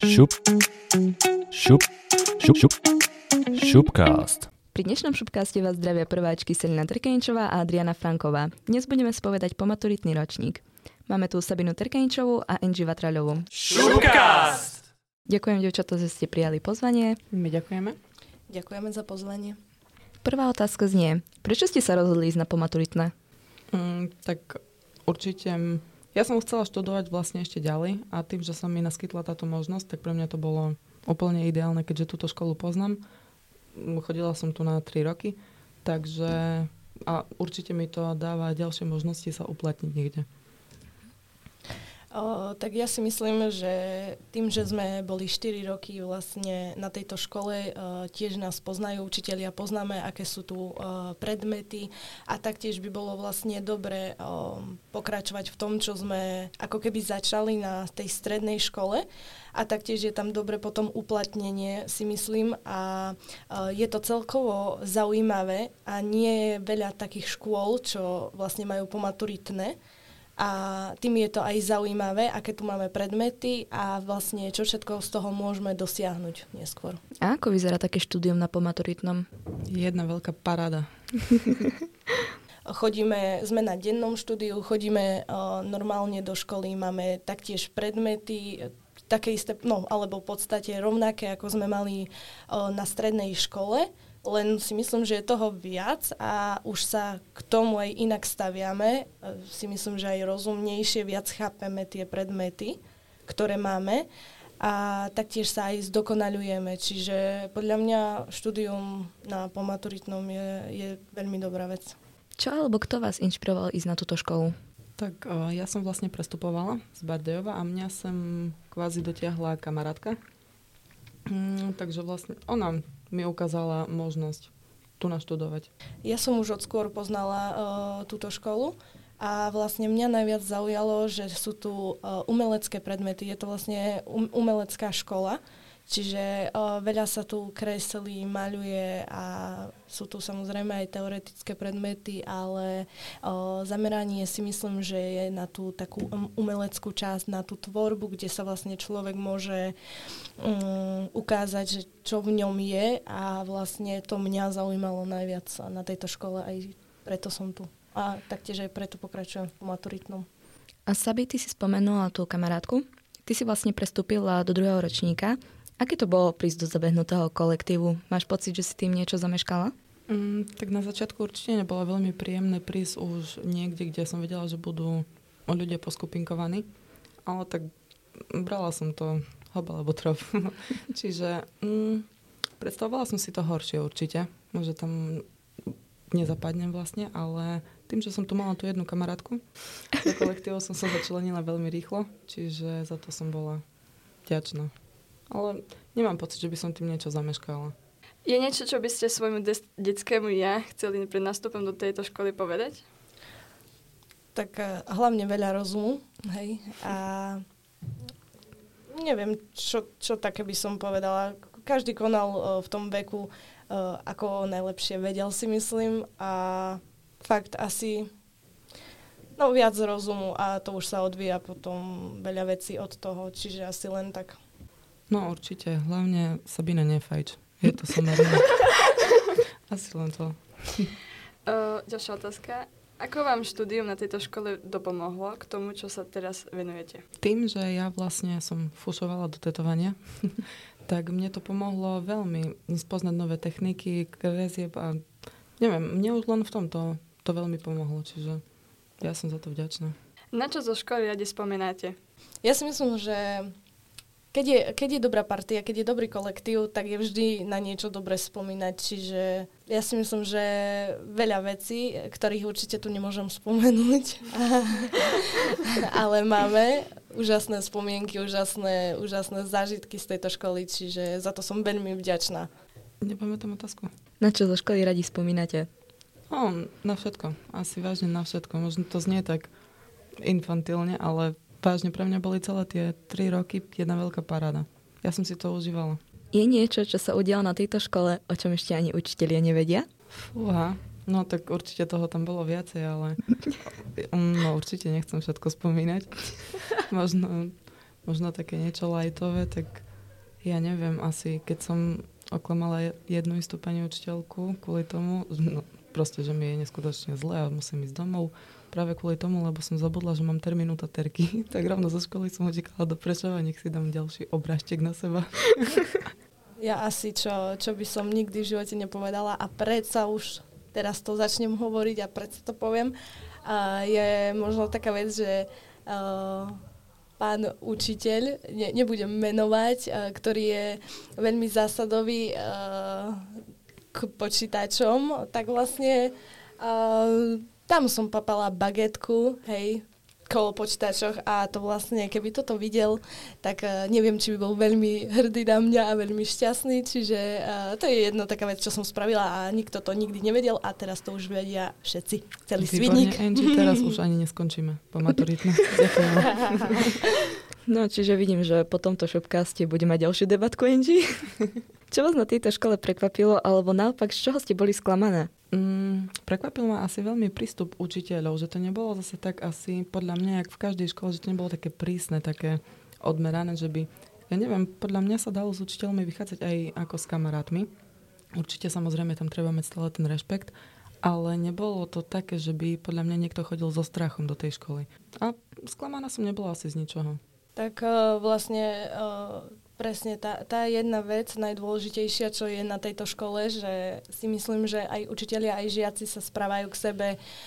Šup, šup, šup, šup, šupcast. Pri dnešnom šupcaste vás zdravia prváčky Selina Trkeničová a Adriana Franková. Dnes budeme spovedať pomaturitný ročník. Máme tu Sabinu Trkeničovú a Angie Vatraľovú. Šupcast! Ďakujem, dievčatá, že ste prijali pozvanie. My ďakujeme. Ďakujeme za pozvanie. Prvá otázka znie, prečo ste sa rozhodli ísť na pomaturitné? Tak určite, ja som chcela študovať vlastne ešte ďalej a tým, že sa mi naskytla táto možnosť, tak pre mňa to bolo úplne ideálne, keďže túto školu poznám. Chodila som tu na 3 roky, takže a určite mi to dáva ďalšie možnosti sa uplatniť niekde. Tak ja si myslím, že tým, že sme boli 4 roky vlastne na tejto škole, tiež nás poznajú učitelia, poznáme, aké sú tu predmety a taktiež by bolo vlastne dobre pokračovať v tom, čo sme ako keby začali na tej strednej škole a taktiež je tam dobre potom uplatnenie, si myslím, a je to celkovo zaujímavé a nie je veľa takých škôl, čo vlastne majú pomaturitné. A tým je to aj zaujímavé, aké tu máme predmety a vlastne čo všetko z toho môžeme dosiahnuť neskôr. A ako vyzerá také štúdium na pomaturitnom? Jedna veľká paráda. Sme na dennom štúdiu, chodíme normálne do školy, máme taktiež predmety, také isté, alebo v podstate rovnaké, ako sme mali na strednej škole. Len si myslím, že je toho viac a už sa k tomu aj inak staviame. Si myslím, že aj rozumnejšie, viac chápeme tie predmety, ktoré máme a taktiež sa aj zdokonaľujeme. Čiže podľa mňa štúdium na pomaturitnom je veľmi dobrá vec. Čo alebo kto vás inšpiroval ísť na túto školu? Tak ja som vlastne prestupovala z Bardejova a mňa sem kvázi dotiahla kamarátka. Takže vlastne ona mi ukázala možnosť tu naštudovať. Ja som už od skôr poznala túto školu a vlastne mňa najviac zaujalo, že sú tu umelecké predmety. Je to vlastne umelecká škola, čiže veľa sa tu kreslí, maľuje a sú tu samozrejme aj teoretické predmety, ale zameranie si myslím, že je na tú takú umeleckú časť, na tú tvorbu, kde sa vlastne človek môže ukázať, že čo v ňom je a vlastne to mňa zaujímalo najviac na tejto škole, aj preto som tu. A taktiež aj preto pokračujem v maturitnom. A Sabi, ty si spomenula tú kamarátku. Ty si vlastne prestúpila do 2. ročníka. Aké to bolo prísť do zabehnutého kolektívu? Máš pocit, že si tým niečo zameškala? Tak na začiatku určite nebolo veľmi príjemné prísť už niekde, kde som vedela, že budú ľudia poskupinkovaní. Ale tak brala som to hob alebo trop. Čiže predstavovala som si to horšie určite. Že tam nezapadnem vlastne, ale tým, že som tu mala tú jednu kamarátku, do kolektívu som sa začlenila veľmi rýchlo, čiže za to som bola vďačná. Ale nemám pocit, že by som tým niečo zameškala. Je niečo, čo by ste svojmu detskému ja chceli pred nástupom do tejto školy povedať? Tak hlavne veľa rozumu, hej. A neviem, čo také by som povedala. Každý konal v tom veku, ako najlepšie vedel, si myslím. A fakt asi viac rozumu a to už sa odvíja potom veľa vecí od toho. Čiže asi len tak. No určite, hlavne Sabina nefajč. Je to samozrejme. Asi len to. Ďalšia otázka. Ako vám štúdium na tejto škole dopomohlo k tomu, čo sa teraz venujete? Tým, že ja vlastne som fušovala do tetovania, tak mne to pomohlo veľmi spoznať nové techniky, kresieb a neviem, mne už len v tomto to veľmi pomohlo, čiže ja som za to vďačná. Na čo zo školy radi spomínate? Ja si myslím, že keď je dobrá partia, keď je dobrý kolektív, tak je vždy na niečo dobre spomínať. Čiže ja si myslím, že veľa vecí, ktorých určite tu nemôžem spomenúť, ale máme úžasné spomienky, úžasné zážitky z tejto školy, čiže za to som veľmi vďačná. Nepamätám otázku. Na čo zo školy radi spomínate? Na všetko. Asi vážne na všetko. Možno to znie tak infantilne, ale vážne pre mňa boli celé tie 3 roky jedna veľká paráda. Ja som si to užívala. Je niečo, čo sa udialo na tejto škole, o čom ešte ani učitelia nevedia? Fúha, no tak určite toho tam bolo viacej, ale určite nechcem všetko spomínať. Možno také niečo lajtové, tak Ja neviem, asi keď som oklamala jednu istú pani učiteľku kvôli tomu, no proste, že mi je neskutočne zle a musím ísť domov. Práve kvôli tomu, lebo som zabudla, že mám termín u taterky, tak rovno zo školy som utekala do Prešova, nech si dám ďalší obrážtek na seba. Ja asi, čo by som nikdy v živote nepovedala a predsa už teraz to začnem hovoriť a predsa to poviem, je možno taká vec, že pán učiteľ, nebudem menovať, ktorý je veľmi zásadový k počítačom, tak vlastne tam som papala bagetku, hej, kolo počítačoch a to vlastne, keby toto videl, tak neviem, či by bol veľmi hrdý na mňa a veľmi šťastný, čiže to je jedna taká vec, čo som spravila a nikto to nikdy nevedel a teraz to už vedia všetci, celý svidník. Angie, teraz už ani neskončíme po maturitne. No, čiže vidím, že po tomto shopcaste bude mať ďalšiu debatku, Angie. Čo vás na tejto škole prekvapilo, alebo naopak, z čoho ste boli sklamané? Prekvapil ma asi veľmi prístup učiteľov, že to nebolo zase tak asi, podľa mňa, jak v každej škole, že to nebolo také prísne, také odmerané, že by, ja neviem, podľa mňa sa dalo s učiteľmi vychádzať aj ako s kamarátmi. Určite samozrejme tam treba mať stále ten rešpekt, ale nebolo to také, že by podľa mňa niekto chodil so strachom do tej školy. A sklamaná som nebola asi z ničoho. Tak vlastne presne tá jedna vec najdôležitejšia, čo je na tejto škole, že si myslím, že aj učitelia, aj žiaci sa správajú k sebe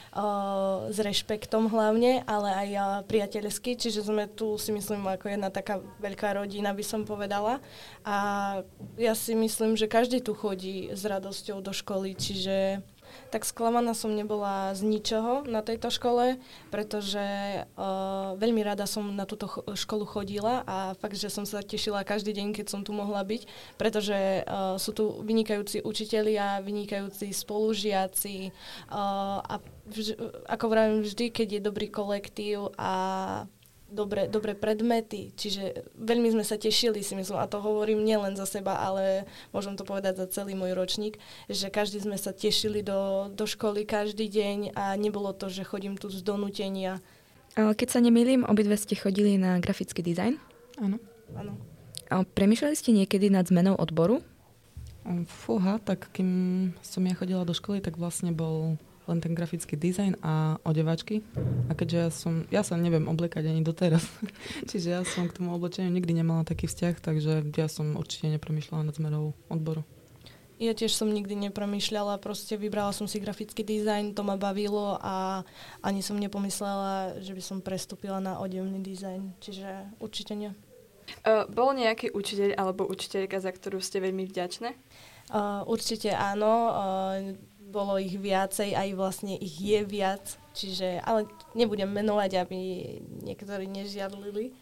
s rešpektom hlavne, ale aj priateľsky, čiže sme tu si myslím ako jedna taká veľká rodina, by som povedala. A ja si myslím, že každý tu chodí s radosťou do školy, čiže tak sklamaná som nebola z ničoho na tejto škole, pretože veľmi rada som na túto školu chodila a fakt, že som sa tešila každý deň, keď som tu mohla byť, pretože sú tu vynikajúci učitelia, vynikajúci spolužiaci a ako vravím vždy, keď je dobrý kolektív a dobré predmety, čiže veľmi sme sa tešili, si myslím, a to hovorím nielen za seba, ale môžem to povedať za celý môj ročník, že každý sme sa tešili do školy každý deň a nebolo to, že chodím tu z donútenia. Keď sa nemýlim, obidve ste chodili na grafický dizajn? Áno. Áno. Premýšľali ste niekedy nad zmenou odboru? Fúha, tak kým som ja chodila do školy, tak vlastne bol len ten grafický dizajn a odevačky. A keďže ja sa neviem obliekať ani doteraz, čiže ja som k tomu oblečeniu nikdy nemala taký vzťah, takže ja som určite nepremýšľala nad zmenou odboru. Ja tiež som nikdy nepremýšľala, proste vybrala som si grafický dizajn, to ma bavilo a ani som nepomyslela, že by som prestúpila na odevný dizajn, čiže určite nie. Bol nejaký učiteľ alebo učiteľka, za ktorú ste veľmi vďačné? Určite áno. Bolo ich viacej, aj vlastne ich je viac, ale nebudem menovať, aby niektorí nežiadlili.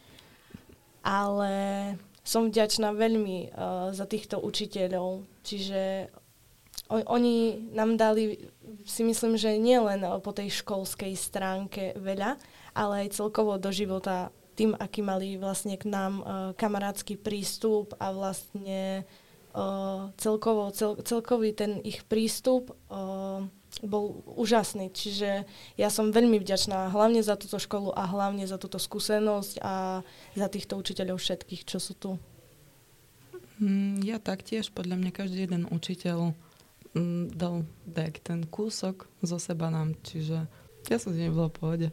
Ale som vďačná veľmi za týchto učiteľov, čiže oni nám dali, si myslím, že nie len po tej školskej stránke veľa, ale aj celkovo do života tým, aký mali vlastne k nám kamarátsky prístup a vlastne celkový ten ich prístup bol úžasný. Čiže ja som veľmi vďačná hlavne za túto školu a hlavne za túto skúsenosť a za týchto učiteľov všetkých, čo sú tu. Ja taktiež, podľa mňa každý jeden učiteľ dal ten kúsok zo seba nám, čiže ja som z nej bola v pohode.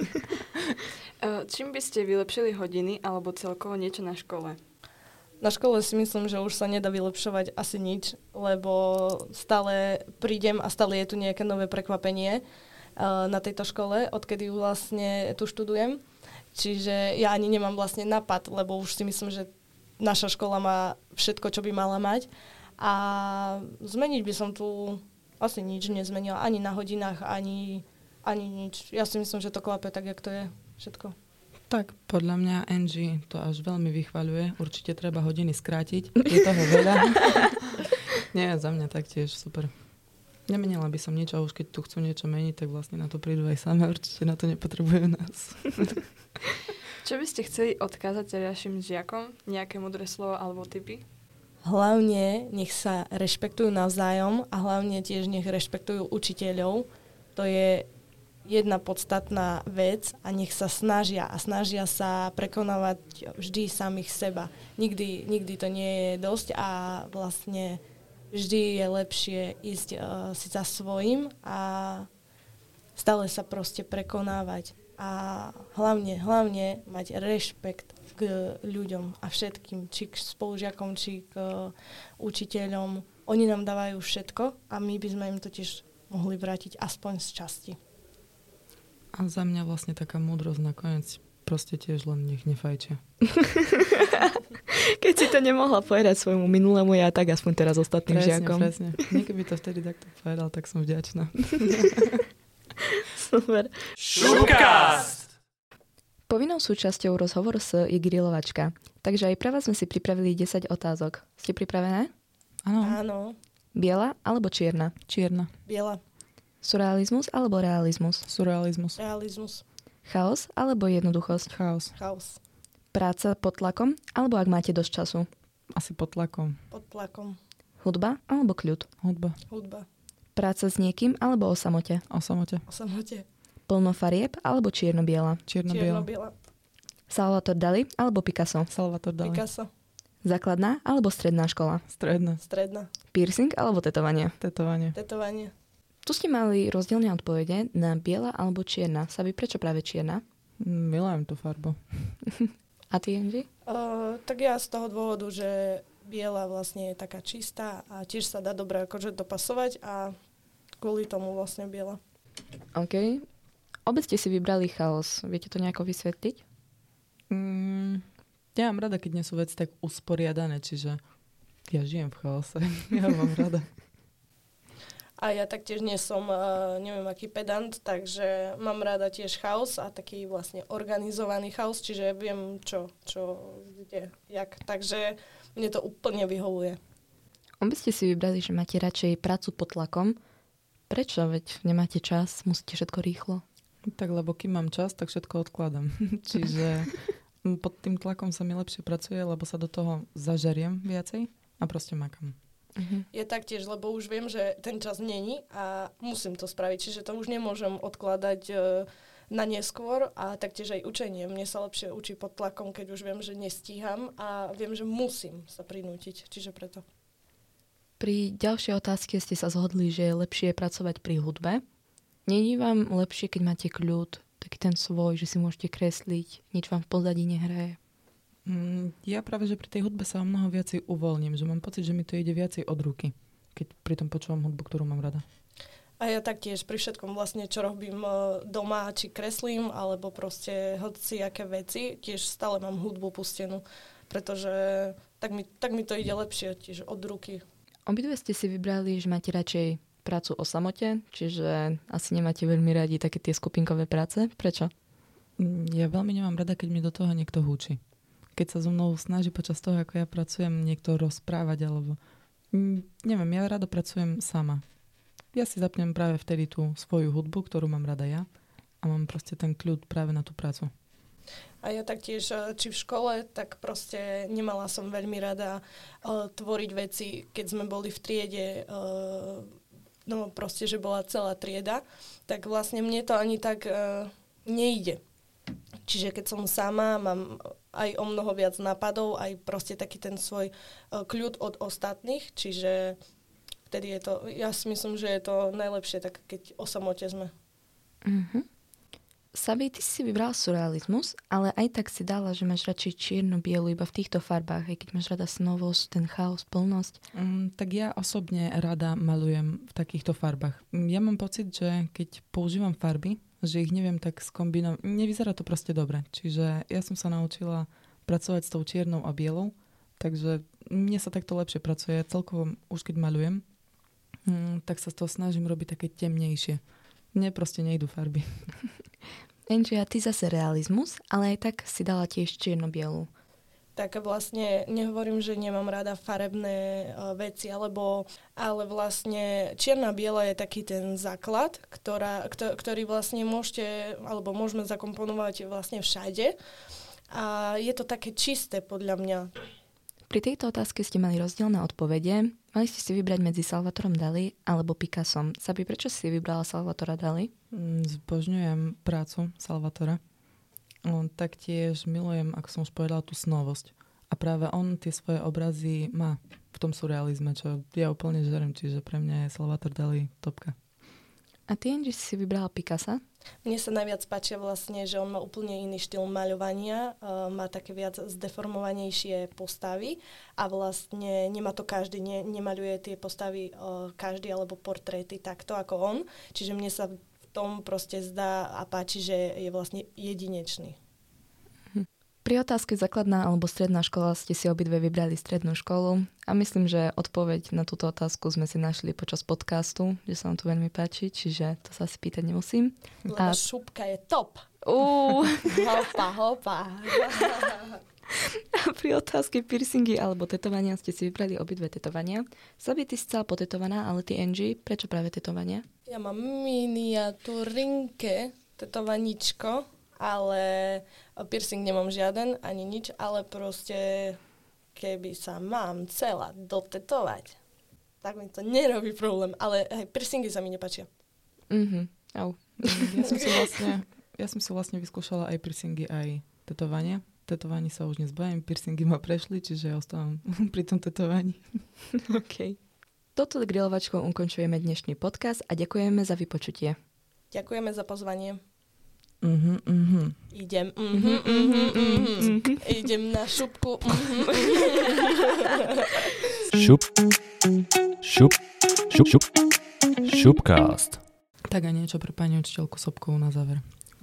Čím by ste vylepšili hodiny alebo celkovo niečo na škole? Na škole si myslím, že už sa nedá vylepšovať asi nič, lebo stále prídem a stále je tu nejaké nové prekvapenie na tejto škole, odkedy vlastne tu študujem. Čiže ja ani nemám vlastne nápad, lebo už si myslím, že naša škola má všetko, čo by mala mať. A zmeniť by som tu asi nič nezmenila, ani na hodinách, ani nič. Ja si myslím, že to klape tak, jak to je všetko. Tak, podľa mňa Angie to až veľmi vychvaľuje. Určite treba hodiny skrátiť. Je toho veľa. Nie, za mňa taktiež super. Nemenila by som nič a už keď tu chcú niečo meniť, tak vlastne na to prídu aj same. Určite na to nepotrebujú nás. Čo by ste chceli odkázať ďalším žiakom? Nejaké múdre slovo alebo tipy? Hlavne nech sa rešpektujú navzájom a hlavne tiež nech rešpektujú učiteľov. To je jedna podstatná vec a nech sa snažia sa prekonávať vždy samých seba. Nikdy to nie je dosť a vlastne vždy je lepšie ísť si za svojím a stále sa proste prekonávať. A hlavne mať rešpekt k ľuďom a všetkým, či k spolužiakom, či k učiteľom. Oni nám dávajú všetko a my by sme im to tiež mohli vrátiť aspoň z časti. A za mňa vlastne taká múdrosť nakoniec proste tiež len nech nefajčia. Keď si to nemohla povedať svojmu minulému ja, tak aspoň teraz ostatným žiakom. Presne. Niekedy to vtedy takto povedal, tak som vďačná. Super. Šupcast! Povinnou súčasťou rozhovoru je grilovačka. Takže aj pre vás sme si pripravili 10 otázok. Ste pripravené? Áno. Biela alebo čierna? Čierna. Biela. Surrealizmus alebo realizmus? Surrealizmus. Realizmus. Chaos alebo jednoduchosť? Chaos. Chaos. Práca pod tlakom alebo ak máte dosť času? Asi pod tlakom. Pod tlakom. Hudba alebo kľud? Hudba. Hudba. Práca s niekým alebo o samote? O samote. O samote. Plno farieb alebo čierno-biela? Čierno-biela. Čierno-biela. Salvador Dali alebo Picasso? Salvador Dali. Picasso. Základná alebo stredná škola? Stredná. Stredná. Piercing alebo tetovanie? Tetovanie. Tetovanie. Tu ste mali rozdielne odpovede na biela alebo čierna. Sabi, prečo práve čierna? Milujem tú farbu. A ty, Angie? Tak ja z toho dôvodu, že biela vlastne je taká čistá a tiež sa dá dobre akože dopasovať a kvôli tomu vlastne biela. OK. Obe ste si vybrali chaos. Viete to nejako vysvetliť? Ja mám rada, keď nie sú veci tak usporiadané, čiže ja žijem v chaose. Ja mám rada. A ja taktiež nie som, neviem aký pedant, takže mám rada tiež chaos a taký vlastne organizovaný chaos, čiže viem čo, kde, jak. Takže mne to úplne vyhovuje. Obe ste si vybrali, že máte radšej prácu pod tlakom. Prečo? Veď nemáte čas, musíte všetko rýchlo. Tak lebo kým mám čas, tak všetko odkladám. Čiže pod tým tlakom sa mi lepšie pracuje, lebo sa do toho zažeriem viacej a proste makám. Je taktiež, lebo už viem, že ten čas není a musím to spraviť, čiže to už nemôžem odkladať na neskôr a taktiež aj učenie. Mne sa lepšie učí pod tlakom, keď už viem, že nestíham a viem, že musím sa prinútiť, čiže preto. Pri ďalšej otázke ste sa zhodli, že je lepšie pracovať pri hudbe. Nie je vám lepšie, keď máte kľud, taký ten svoj, že si môžete kresliť, nič vám v pozadí nehraje? Ja práve, že pri tej hudbe sa o mnoho viacej uvoľním, že mám pocit, že mi to ide viacej od ruky, keď pri tom počúvam hudbu, ktorú mám rada. A ja taktiež pri všetkom vlastne, čo robím doma, či kreslím, alebo proste hociaké veci, tiež stále mám hudbu pustenú, pretože tak mi to ide lepšie, tiež od ruky. Obidve ste si vybrali, že máte radšej prácu o samote, čiže asi nemáte veľmi radi také tie skupinkové práce. Prečo? Ja veľmi nemám rada, keď mi do toho niekto húči. Keď sa so mnou snaží počas toho, ako ja pracujem, niekto rozprávať, alebo neviem, ja rada pracujem sama. Ja si zapnem práve vtedy tú svoju hudbu, ktorú mám rada ja a mám proste ten kľud práve na tú prácu. A ja taktiež, či v škole, tak proste nemala som veľmi rada tvoriť veci, keď sme boli v triede, no proste, že bola celá trieda, tak vlastne mne to ani tak nejde. Čiže keď som sama, mám aj o mnoho viac nápadov, aj proste taký ten svoj kľud od ostatných, čiže vtedy je to, ja si myslím, že je to najlepšie, tak keď o samote sme. Sabi, ty si vybral surrealizmus, ale aj tak si dala, že máš radšej čierno-bielu iba v týchto farbách, aj keď máš rada snovosť, ten chaos, plnosť. Tak ja osobne rada malujem v takýchto farbách. Ja mám pocit, že keď používam farby, že ich neviem tak skombinovať, nevyzerá to proste dobre. Čiže ja som sa naučila pracovať s tou čiernou a bielou, takže mne sa takto lepšie pracuje. Celkovo už keď malujem, tak sa z toho snažím robiť také temnejšie. Mne proste nejdu farby. Angie, a ty zase realizmus, ale aj tak si dala tiež čierno-bielu. Tak vlastne nehovorím, že nemám rada farebné veci, ale vlastne čierna-biela je taký ten základ, ktorý vlastne môžeme zakomponovať vlastne všade. A je to také čisté podľa mňa. Pri tejto otázke ste mali rozdielne odpovede. Mali ste si vybrať medzi Salvatorom Dali alebo Picassom. Sabi, prečo si vybrala Salvatora Dali? Zbožňujem prácu Salvatora. Taktiež milujem, ako som už povedala, tú snovosť. A práve on tie svoje obrazy má v tom surrealizme, čo ja úplne žerem, čiže pre mňa je Salvator Dali topka. A ty, Angie, si vybrala Picassa? Mne sa najviac páčia vlastne, že on má úplne iný štýl maľovania, má také viac zdeformovanejšie postavy a vlastne nemá to každý, nemaľuje tie postavy každý alebo portréty takto ako on. Čiže mne sa v tom proste zdá a páči, že je vlastne jedinečný. Pri otázke základná alebo stredná škola ste si obidve vybrali strednú školu a myslím, že odpoveď na túto otázku sme si našli počas podcastu, že sa vám to veľmi páči, čiže to sa asi pýtať nemusím. Lebo šupka je top. Hopa. A pri otázke piercingy alebo tetovania ste si vybrali obidve tetovania. Sabi, ty si celá potetovaná, ale ty, Angie, prečo práve tetovania? Ja mám miniatúrinke tetovaničko, ale piercing nemám žiaden, ani nič, ale proste keby sa mám celá dotetovať, tak mi to nerobí problém, ale piercingy sa mi nepáčia. Au. Ja som si vlastne vyskúšala aj piercingy, aj tetovania. Tetovaní sa už nezbavím, piercingy ma prešli, čiže ja ostávam pri tom tetovaní. OK. Toto grilovačkou ukončujeme dnešný podcast a ďakujeme za vypočutie. Ďakujeme za pozvanie. Idem. Idem na šupku. Šupcast. Tak a niečo pre pani učiteľku Sobkovú na záver.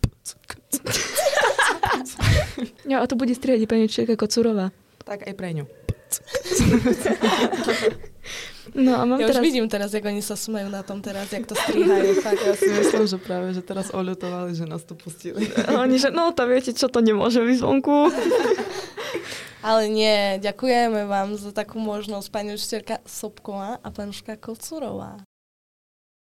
Ja, a to bude striedať pani učiteľka Kocurová. Tak aj pre ňu. No a mám ja teraz... už vidím teraz, jak oni sa smejú na tom teraz, jak to strihajú. Fakt. Ja si myslím, že práve, že teraz oľutovali, že nás to pustili. Oni, že no, to viete, čo to nemôže byť zvonku. Ale nie, ďakujeme vám za takú možnosť, pani učiteľka Sobková a panuška Kocurová.